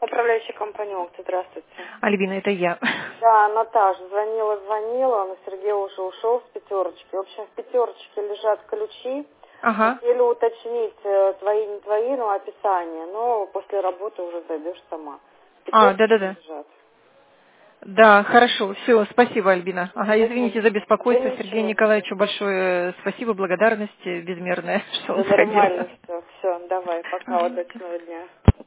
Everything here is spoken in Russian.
Управляющая компания «Окта», здравствуйте. Альбина, это я. Да, Наташа звонила, но Сергей уже ушел с пятерочки. В общем, в пятерочке лежат ключи. Ага. Хотели уточнить твои, не твои, но описание. Но после работы уже зайдешь сама. Да-да-да. Лежат. Да, хорошо. Все, спасибо, Альбина. Ага, извините за Да беспокойство. Сергею ничего. Николаевичу большое спасибо, благодарность безмерная, что Да он сходил. нормально все. Все, давай, пока, удачного дня.